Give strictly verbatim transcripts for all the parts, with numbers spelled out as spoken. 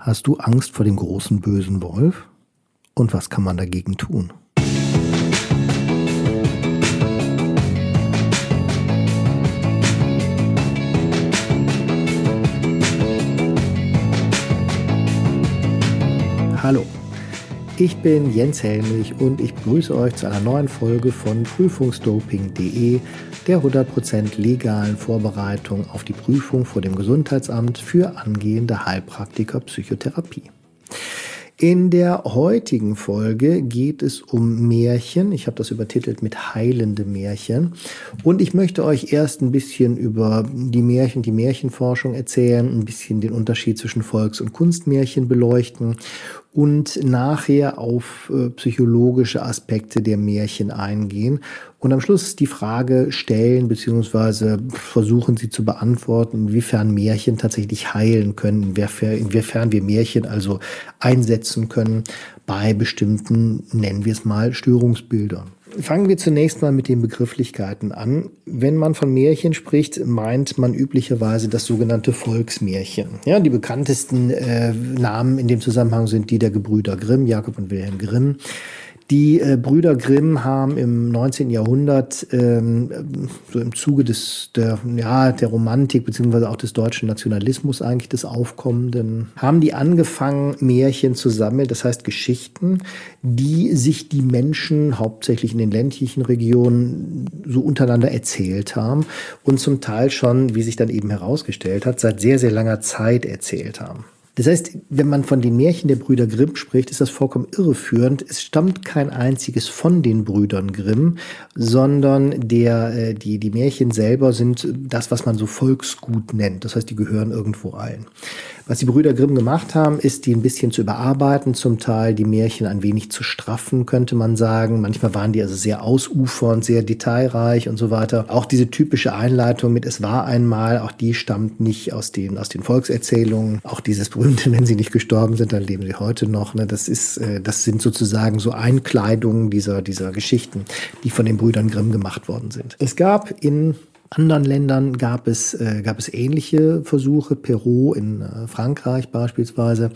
Hast du Angst vor dem großen bösen Wolf? Und was kann man dagegen tun? Hallo, ich bin Jens Helmich und ich begrüße euch zu einer neuen Folge von Prüfungsdoping punkt de, der hundert Prozent legalen Vorbereitung auf die Prüfung vor dem Gesundheitsamt für angehende Heilpraktiker Psychotherapie. In der heutigen Folge geht es um Märchen. Ich habe das übertitelt mit heilende Märchen. Und ich möchte euch erst ein bisschen über die Märchen, die Märchenforschung erzählen, ein bisschen den Unterschied zwischen Volks- und Kunstmärchen beleuchten und nachher auf äh, psychologische Aspekte der Märchen eingehen und am Schluss die Frage stellen bzw. versuchen sie zu beantworten, inwiefern Märchen tatsächlich heilen können, inwiefern, inwiefern wir Märchen also einsetzen können bei bestimmten, nennen wir es mal, Störungsbildern. Fangen wir zunächst mal mit den Begrifflichkeiten an. Wenn man von Märchen spricht, meint man üblicherweise das sogenannte Volksmärchen. Ja, die bekanntesten äh, Namen in dem Zusammenhang sind die der Gebrüder Grimm, Jakob und Wilhelm Grimm. Die äh, Brüder Grimm haben im neunzehnten Jahrhundert ähm, so im Zuge des der ja der Romantik beziehungsweise auch des deutschen Nationalismus eigentlich des Aufkommenden haben die angefangen Märchen zu sammeln, das heißt Geschichten, die sich die Menschen hauptsächlich in den ländlichen Regionen so untereinander erzählt haben und zum Teil schon, wie sich dann eben herausgestellt hat, seit sehr sehr langer Zeit erzählt haben. Das heißt, wenn man von den Märchen der Brüder Grimm spricht, ist das vollkommen irreführend. Es stammt kein einziges von den Brüdern Grimm, sondern der, die, die Märchen selber sind das, was man so Volksgut nennt. Das heißt, die gehören irgendwo allen. Was die Brüder Grimm gemacht haben, ist, die ein bisschen zu überarbeiten, zum Teil die Märchen ein wenig zu straffen, könnte man sagen. Manchmal waren die also sehr ausufernd, sehr detailreich und so weiter. Auch diese typische Einleitung mit "Es war einmal", auch die stammt nicht aus den, aus den Volkserzählungen. Auch dieses berühmte "Wenn sie nicht gestorben sind, dann leben sie heute noch", ne? Das ist, das sind sozusagen so Einkleidungen dieser, dieser Geschichten, die von den Brüdern Grimm gemacht worden sind. Es gab in anderen Ländern gab es, äh, gab es ähnliche Versuche, Perrault in äh, Frankreich beispielsweise,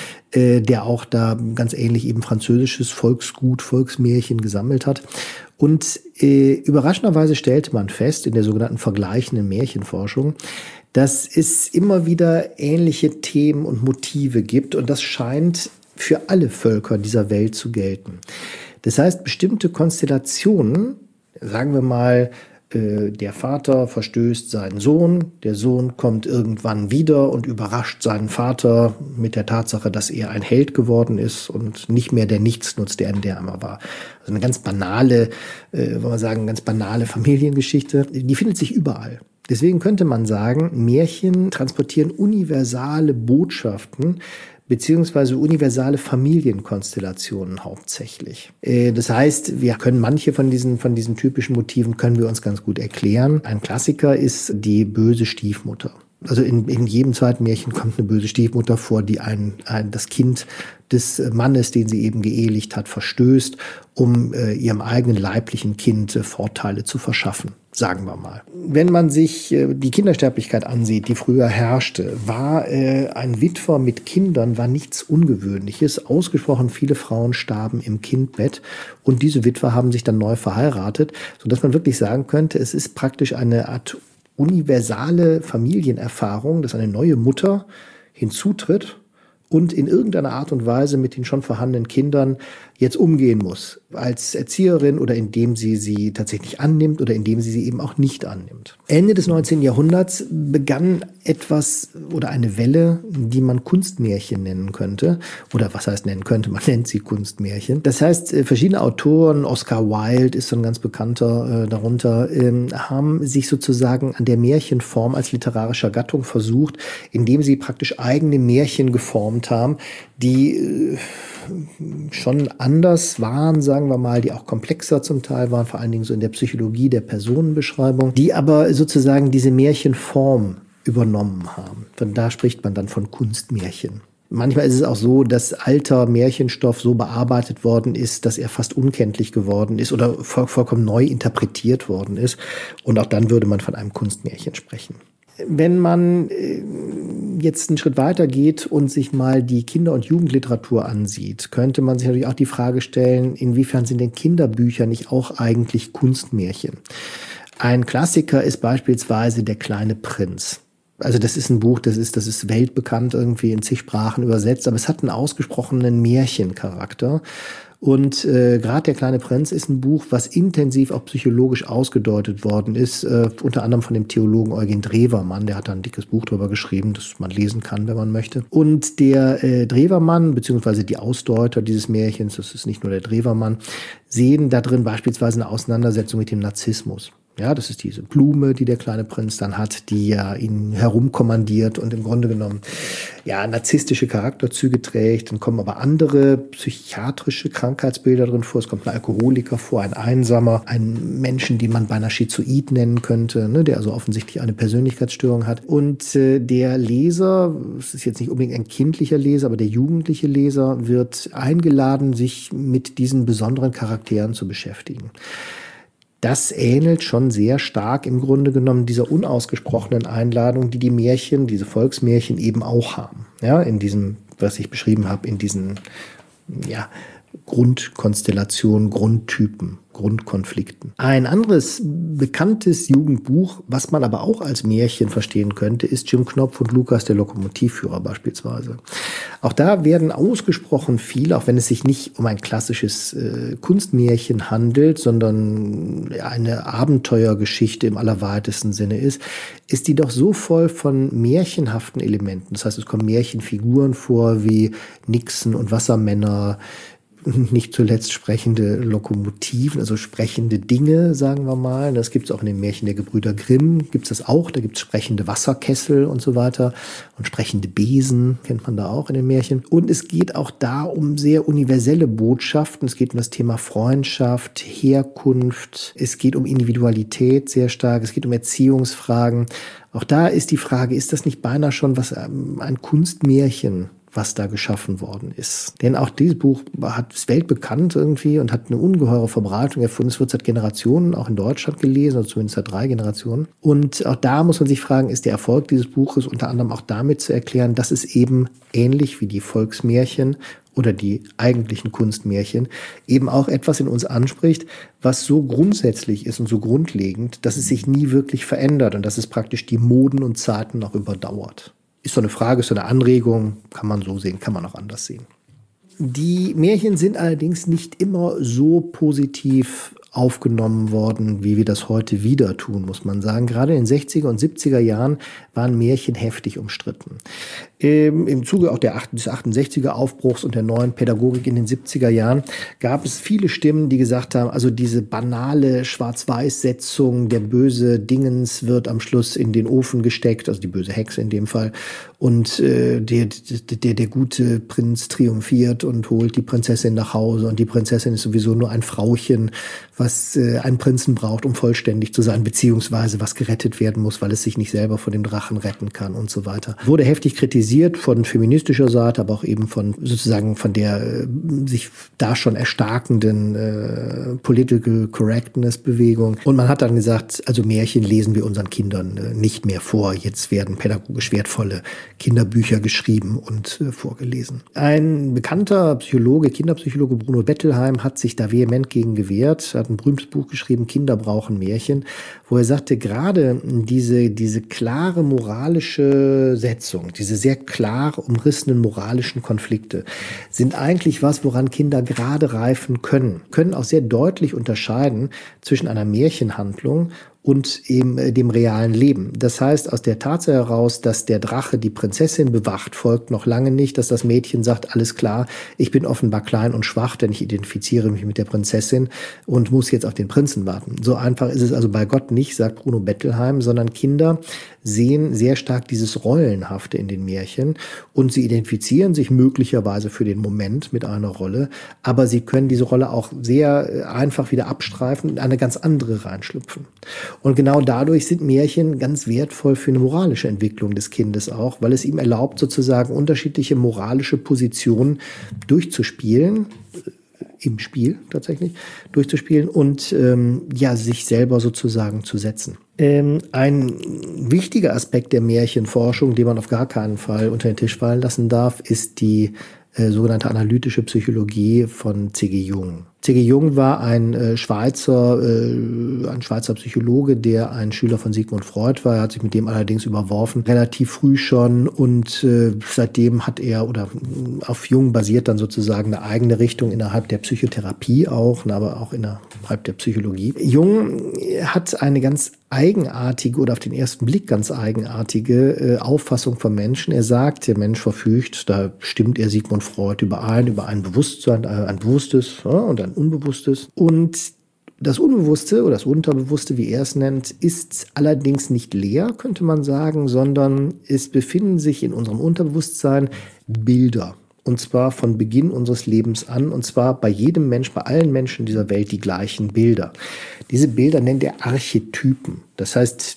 äh, der auch da ganz ähnlich eben französisches Volksgut, Volksmärchen gesammelt hat. Und äh, überraschenderweise stellte man fest, in der sogenannten vergleichenden Märchenforschung, dass es immer wieder ähnliche Themen und Motive gibt und das scheint für alle Völker dieser Welt zu gelten. Das heißt, bestimmte Konstellationen, sagen wir mal, der Vater verstößt seinen Sohn, der Sohn kommt irgendwann wieder und überrascht seinen Vater mit der Tatsache, dass er ein Held geworden ist und nicht mehr der Nichtsnutz, der in der einmal war. Also eine ganz banale, äh, wollen wir sagen, ganz banale Familiengeschichte, die findet sich überall. Deswegen könnte man sagen, Märchen transportieren universale Botschaften, beziehungsweise universale Familienkonstellationen hauptsächlich. Das heißt, wir können manche von diesen, von diesen typischen Motiven können wir uns ganz gut erklären. Ein Klassiker ist die böse Stiefmutter. Also in, in jedem zweiten Märchen kommt eine böse Stiefmutter vor, die ein, ein, das Kind des Mannes, den sie eben geehelicht hat, verstößt, um äh, ihrem eigenen leiblichen Kind äh, Vorteile zu verschaffen, sagen wir mal. Wenn man sich äh, die Kindersterblichkeit ansieht, die früher herrschte, war äh, ein Witwer mit Kindern war nichts Ungewöhnliches. Ausgesprochen viele Frauen starben im Kindbett und diese Witwer haben sich dann neu verheiratet, sodass man wirklich sagen könnte, es ist praktisch eine Art universale Familienerfahrung, dass eine neue Mutter hinzutritt und in irgendeiner Art und Weise mit den schon vorhandenen Kindern jetzt umgehen muss. Als Erzieherin oder indem sie sie tatsächlich annimmt oder indem sie sie eben auch nicht annimmt. Ende des neunzehnten Jahrhunderts begann etwas oder eine Welle, die man Kunstmärchen nennen könnte. Oder was heißt nennen könnte? Man nennt sie Kunstmärchen. Das heißt, verschiedene Autoren, Oscar Wilde ist so ein ganz bekannter äh, darunter, ähm, haben sich sozusagen an der Märchenform als literarischer Gattung versucht, indem sie praktisch eigene Märchen geformt haben, die äh, schon anders waren, sagen wir mal, die auch komplexer zum Teil waren, vor allen Dingen so in der Psychologie der Personenbeschreibung, die aber sozusagen diese Märchenform übernommen haben. Von da spricht man dann von Kunstmärchen. Manchmal ist es auch so, dass alter Märchenstoff so bearbeitet worden ist, dass er fast unkenntlich geworden ist oder voll, vollkommen neu interpretiert worden ist. Und auch dann würde man von einem Kunstmärchen sprechen. Wenn man jetzt einen Schritt weiter geht und sich mal die Kinder- und Jugendliteratur ansieht, könnte man sich natürlich auch die Frage stellen, inwiefern sind denn Kinderbücher nicht auch eigentlich Kunstmärchen? Ein Klassiker ist beispielsweise Der kleine Prinz. Also das ist ein Buch, das ist, das ist weltbekannt, irgendwie in zig Sprachen übersetzt, aber es hat einen ausgesprochenen Märchencharakter. Und äh, gerade Der kleine Prinz ist ein Buch, was intensiv auch psychologisch ausgedeutet worden ist, äh, unter anderem von dem Theologen Eugen Drewermann, der hat da ein dickes Buch drüber geschrieben, das man lesen kann, wenn man möchte. Und der äh, Drewermann, beziehungsweise die Ausdeuter dieses Märchens, das ist nicht nur der Drewermann, sehen da drin beispielsweise eine Auseinandersetzung mit dem Narzissmus. Ja, das ist diese Blume, die der kleine Prinz dann hat, die ja ihn herumkommandiert und im Grunde genommen ja narzisstische Charakterzüge trägt. Dann kommen aber andere psychiatrische Krankheitsbilder drin vor. Es kommt ein Alkoholiker vor, ein Einsamer, ein Menschen, den man beinahe schizoid nennen könnte, ne, der also offensichtlich eine Persönlichkeitsstörung hat. Und äh, der Leser, es ist jetzt nicht unbedingt ein kindlicher Leser, aber der jugendliche Leser wird eingeladen, sich mit diesen besonderen Charakteren zu beschäftigen. Das ähnelt schon sehr stark im Grunde genommen dieser unausgesprochenen Einladung, die die Märchen, diese Volksmärchen eben auch haben. Ja, in diesem, was ich beschrieben habe, in diesen, ja, Grundkonstellationen, Grundtypen, Grundkonflikten. Ein anderes bekanntes Jugendbuch, was man aber auch als Märchen verstehen könnte, ist Jim Knopf und Lukas, der Lokomotivführer beispielsweise. Auch da werden ausgesprochen viel, auch wenn es sich nicht um ein klassisches äh, Kunstmärchen handelt, sondern eine Abenteuergeschichte im allerweitesten Sinne ist, ist die doch so voll von märchenhaften Elementen. Das heißt, es kommen Märchenfiguren vor wie Nixon und Wassermänner, nicht zuletzt sprechende Lokomotiven, also sprechende Dinge, sagen wir mal. Das gibt es auch in den Märchen der Gebrüder Grimm, gibt es das auch. Da gibt es sprechende Wasserkessel und so weiter und sprechende Besen, kennt man da auch in den Märchen. Und es geht auch da um sehr universelle Botschaften. Es geht um das Thema Freundschaft, Herkunft. Es geht um Individualität sehr stark. Es geht um Erziehungsfragen. Auch da ist die Frage, ist das nicht beinahe schon was, ein Kunstmärchen, was da geschaffen worden ist? Denn auch dieses Buch hat ist weltbekannt irgendwie und hat eine ungeheure Verbreitung erfunden. Es wird seit Generationen auch in Deutschland gelesen, oder zumindest seit drei Generationen. Und auch da muss man sich fragen, ist der Erfolg dieses Buches unter anderem auch damit zu erklären, dass es eben ähnlich wie die Volksmärchen oder die eigentlichen Kunstmärchen eben auch etwas in uns anspricht, was so grundsätzlich ist und so grundlegend, dass es sich nie wirklich verändert und dass es praktisch die Moden und Zeiten noch überdauert. Ist so eine Frage, ist so eine Anregung, kann man so sehen, kann man auch anders sehen. Die Märchen sind allerdings nicht immer so positiv aufgenommen worden, wie wir das heute wieder tun, muss man sagen. Gerade in den sechziger und siebziger Jahren waren Märchen heftig umstritten. Ähm, Im Zuge auch der achtundsechziger Aufbruchs und der neuen Pädagogik in den siebziger Jahren gab es viele Stimmen, die gesagt haben, also diese banale Schwarz-Weiß-Setzung, der böse Dingens wird am Schluss in den Ofen gesteckt, also die böse Hexe in dem Fall, und äh, der, der, der gute Prinz triumphiert und holt die Prinzessin nach Hause und die Prinzessin ist sowieso nur ein Frauchen, was äh, einen Prinzen braucht, um vollständig zu sein, beziehungsweise was gerettet werden muss, weil es sich nicht selber vor dem Drachen retten kann und so weiter. Wurde heftig kritisiert von feministischer Seite, aber auch eben von sozusagen von der äh, sich da schon erstarkenden äh, Political Correctness Bewegung. Und man hat dann gesagt, also Märchen lesen wir unseren Kindern äh, nicht mehr vor. Jetzt werden pädagogisch wertvolle Kinderbücher geschrieben und äh, vorgelesen. Ein bekannter Psychologe, Kinderpsychologe Bruno Bettelheim hat sich da vehement gegen gewehrt, hat ein berühmtes Buch geschrieben, Kinder brauchen Märchen, wo er sagte, gerade diese, diese klare moralische Setzung, diese sehr klar umrissenen moralischen Konflikte sind eigentlich was, woran Kinder gerade reifen können, können auch sehr deutlich unterscheiden zwischen einer Märchenhandlung und eben dem realen Leben. Das heißt, aus der Tatsache heraus, dass der Drache die Prinzessin bewacht, folgt noch lange nicht, dass das Mädchen sagt, alles klar, ich bin offenbar klein und schwach, denn ich identifiziere mich mit der Prinzessin und muss jetzt auf den Prinzen warten. So einfach ist es also bei Gott nicht, sagt Bruno Bettelheim, sondern Kinder sehen sehr stark dieses Rollenhafte in den Märchen und sie identifizieren sich möglicherweise für den Moment mit einer Rolle, aber sie können diese Rolle auch sehr einfach wieder abstreifen und in eine ganz andere reinschlüpfen. Und genau dadurch sind Märchen ganz wertvoll für eine moralische Entwicklung des Kindes auch, weil es ihm erlaubt, sozusagen unterschiedliche moralische Positionen durchzuspielen, im Spiel tatsächlich durchzuspielen und ähm, ja sich selber sozusagen zu setzen. Ähm, ein wichtiger Aspekt der Märchenforschung, den man auf gar keinen Fall unter den Tisch fallen lassen darf, ist die äh, sogenannte analytische Psychologie von C G Jung. C G Jung war ein äh, Schweizer, äh, ein Schweizer Psychologe, der ein Schüler von Sigmund Freud war. Er hat sich mit dem allerdings überworfen, relativ früh schon. Und äh, seitdem hat er, oder auf Jung basiert dann sozusagen eine eigene Richtung innerhalb der Psychotherapie auch, aber auch innerhalb der Psychologie. Jung hat eine ganz eigenartige oder auf den ersten Blick ganz eigenartige äh, Auffassung vom Menschen. Er sagt, der Mensch verfügt, da stimmt er Sigmund Freud überein, über ein Bewusstsein, ein bewusstes ja, und ein Unbewusstes. Und das Unbewusste oder das Unterbewusste, wie er es nennt, ist allerdings nicht leer, könnte man sagen, sondern es befinden sich in unserem Unterbewusstsein Bilder. Und zwar von Beginn unseres Lebens an, und zwar bei jedem Mensch, bei allen Menschen dieser Welt die gleichen Bilder. Diese Bilder nennt er Archetypen, das heißt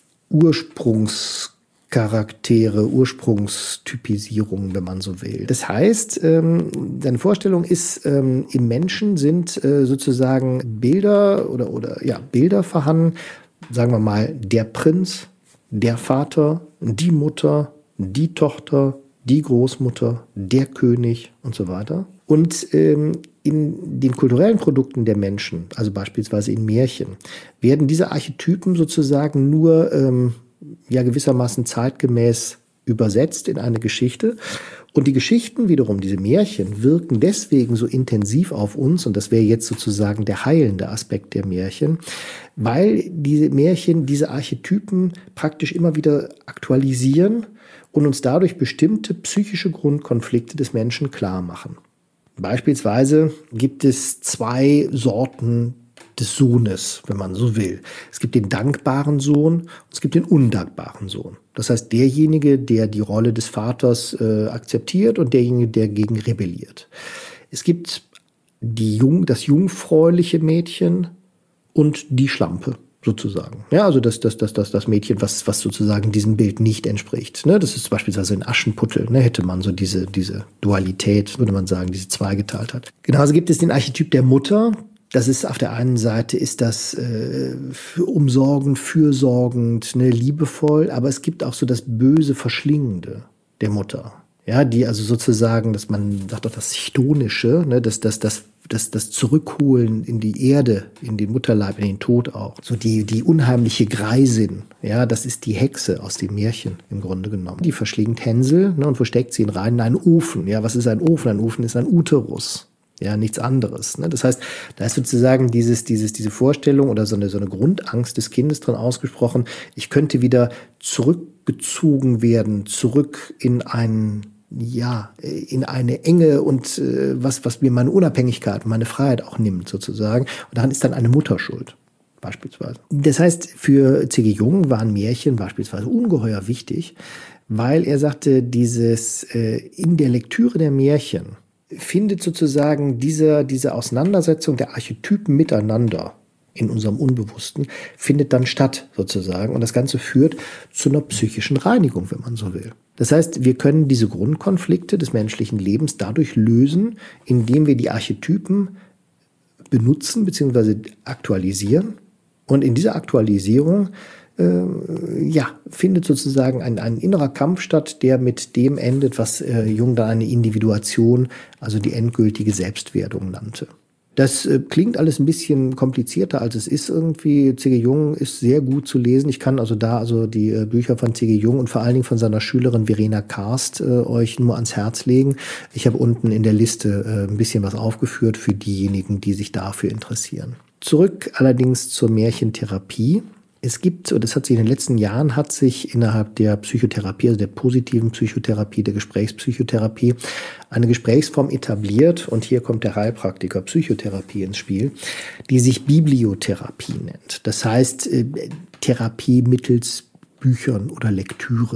Ursprungscharaktere, Ursprungstypisierungen, wenn man so will. Das heißt, ähm, seine Vorstellung ist, ähm, im Menschen sind äh, sozusagen Bilder oder, oder ja, Bilder vorhanden, sagen wir mal, der Prinz, der Vater, die Mutter, die Tochter, die Großmutter, der König und so weiter. Und ähm, in den kulturellen Produkten der Menschen, also beispielsweise in Märchen, werden diese Archetypen sozusagen nur ähm, ja gewissermaßen zeitgemäß übersetzt in eine Geschichte. Und die Geschichten wiederum, diese Märchen, wirken deswegen so intensiv auf uns, und das wäre jetzt sozusagen der heilende Aspekt der Märchen, weil diese Märchen, diese Archetypen praktisch immer wieder aktualisieren und uns dadurch bestimmte psychische Grundkonflikte des Menschen klar machen. Beispielsweise gibt es zwei Sorten des Sohnes, wenn man so will. Es gibt den dankbaren Sohn und es gibt den undankbaren Sohn. Das heißt, derjenige, der die Rolle des Vaters äh, akzeptiert, und derjenige, der gegen rebelliert. Es gibt die Jung, das jungfräuliche Mädchen und die Schlampe, sozusagen. Ja, also das, das, das, das, das Mädchen, was, was sozusagen diesem Bild nicht entspricht. Ne, das ist beispielsweise in Aschenputtel, ne, hätte man so diese, diese Dualität, würde man sagen, diese Zweigeteiltheit. Genauso gibt es den Archetyp der Mutter. Das ist auf der einen Seite ist das äh, umsorgend, fürsorgend, ne, liebevoll, aber es gibt auch so das böse, verschlingende der Mutter. Ja, die also sozusagen, dass man sagt doch das Chtonische, ne, das, das, das Das, das Zurückholen in die Erde, in den Mutterleib, in den Tod auch. So die, die unheimliche Greisin, ja, das ist die Hexe aus dem Märchen im Grunde genommen. Die verschlingt Hänsel, ne, und wo steckt sie ihn rein? In einen Ofen. Ja, was ist ein Ofen? Ein Ofen ist ein Uterus. Ja, nichts anderes. Ne? Das heißt, da ist sozusagen dieses, dieses, diese Vorstellung oder so eine, so eine Grundangst des Kindes drin ausgesprochen. Ich könnte wieder zurückgezogen werden, zurück in einen ja, in eine Enge und äh, was, was mir meine Unabhängigkeit, meine Freiheit auch nimmt sozusagen. Und daran ist dann eine Mutter schuld, beispielsweise. Das heißt, für C G Jung waren Märchen beispielsweise ungeheuer wichtig, weil er sagte, dieses äh, in der Lektüre der Märchen findet sozusagen diese, diese Auseinandersetzung der Archetypen miteinander in unserem Unbewussten, findet dann statt sozusagen. Und das Ganze führt zu einer psychischen Reinigung, wenn man so will. Das heißt, wir können diese Grundkonflikte des menschlichen Lebens dadurch lösen, indem wir die Archetypen benutzen bzw. aktualisieren. Und in dieser Aktualisierung äh, ja, findet sozusagen ein, ein innerer Kampf statt, der mit dem endet, was äh, Jung dann eine Individuation, also die endgültige Selbstwerdung nannte. Das äh, klingt alles ein bisschen komplizierter, als es ist irgendwie. C G Jung ist sehr gut zu lesen. Ich kann also da also die äh, Bücher von C G Jung und vor allen Dingen von seiner Schülerin Verena Karst äh, euch nur ans Herz legen. Ich habe unten in der Liste äh, ein bisschen was aufgeführt für diejenigen, die sich dafür interessieren. Zurück allerdings zur Märchentherapie. Es gibt, und das hat sich in den letzten Jahren, hat sich innerhalb der Psychotherapie, also der positiven Psychotherapie, der Gesprächspsychotherapie, eine Gesprächsform etabliert, und hier kommt der Heilpraktiker Psychotherapie ins Spiel, die sich Bibliotherapie nennt. Das heißt, äh, Therapie mittels Büchern oder Lektüre.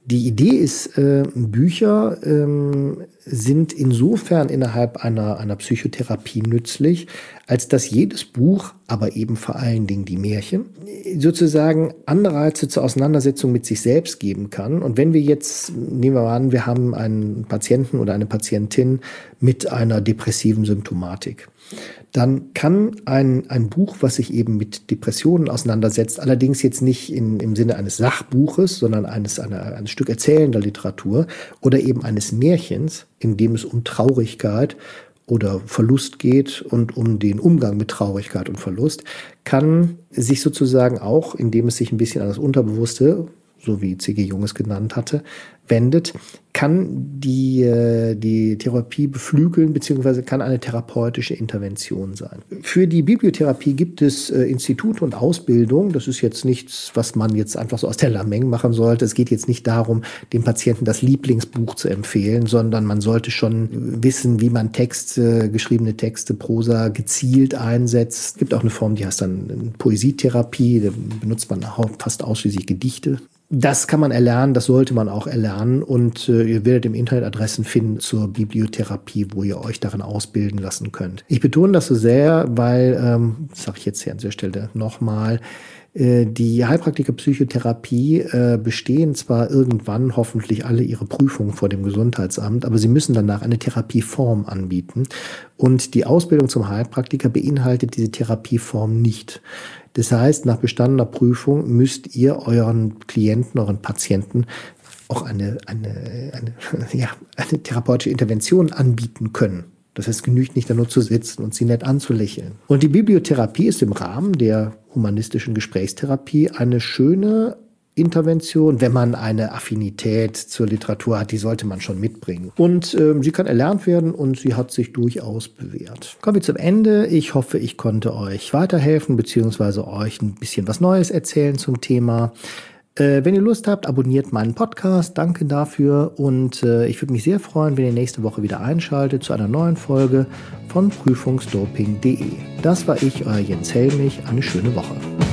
Die Idee ist, äh, Bücher ähm, sind insofern innerhalb einer, einer Psychotherapie nützlich, als dass jedes Buch, aber eben vor allen Dingen die Märchen, sozusagen Anreize zur Auseinandersetzung mit sich selbst geben kann. Und wenn wir jetzt, nehmen wir mal an, wir haben einen Patienten oder eine Patientin mit einer depressiven Symptomatik, dann kann ein, ein Buch, was sich eben mit Depressionen auseinandersetzt, allerdings jetzt nicht in, im Sinne eines Sachbuches, sondern eines, einer, eines Stück erzählender Literatur oder eben eines Märchens, in dem es um Traurigkeit oder Verlust geht und um den Umgang mit Traurigkeit und Verlust, kann sich sozusagen auch, indem es sich ein bisschen an das Unterbewusste, so wie C G Jung es genannt hatte, wendet, kann die, die Therapie beflügeln, beziehungsweise kann eine therapeutische Intervention sein. Für die Bibliotherapie gibt es Institute und Ausbildung. Das ist jetzt nichts, was man jetzt einfach so aus der Lameng machen sollte. Es geht jetzt nicht darum, dem Patienten das Lieblingsbuch zu empfehlen, sondern man sollte schon wissen, wie man Texte, geschriebene Texte, Prosa gezielt einsetzt. Es gibt auch eine Form, die heißt dann Poesietherapie. Da benutzt man fast ausschließlich Gedichte. Das kann man erlernen, das sollte man auch erlernen und äh, ihr werdet im Internet Adressen finden zur Bibliotherapie, wo ihr euch darin ausbilden lassen könnt. Ich betone das so sehr, weil, ähm, das sage ich jetzt hier an dieser Stelle nochmal, äh, die Heilpraktiker-Psychotherapie äh, bestehen zwar irgendwann hoffentlich alle ihre Prüfungen vor dem Gesundheitsamt, aber sie müssen danach eine Therapieform anbieten und die Ausbildung zum Heilpraktiker beinhaltet diese Therapieform nicht. Das heißt, nach bestandener Prüfung müsst ihr euren Klienten, euren Patienten auch eine, eine, eine, ja, eine therapeutische Intervention anbieten können. Das heißt, es genügt nicht, da nur zu sitzen und sie nett anzulächeln. Und die Bibliotherapie ist im Rahmen der humanistischen Gesprächstherapie eine schöne Intervention, wenn man eine Affinität zur Literatur hat, die sollte man schon mitbringen. Und ähm, sie kann erlernt werden und sie hat sich durchaus bewährt. Kommen wir zum Ende. Ich hoffe, ich konnte euch weiterhelfen beziehungsweise euch ein bisschen was Neues erzählen zum Thema. Äh, wenn ihr Lust habt, abonniert meinen Podcast. Danke dafür und äh, ich würde mich sehr freuen, wenn ihr nächste Woche wieder einschaltet zu einer neuen Folge von Prüfungsdoping punkt de. Das war ich, euer Jens Helmich. Eine schöne Woche.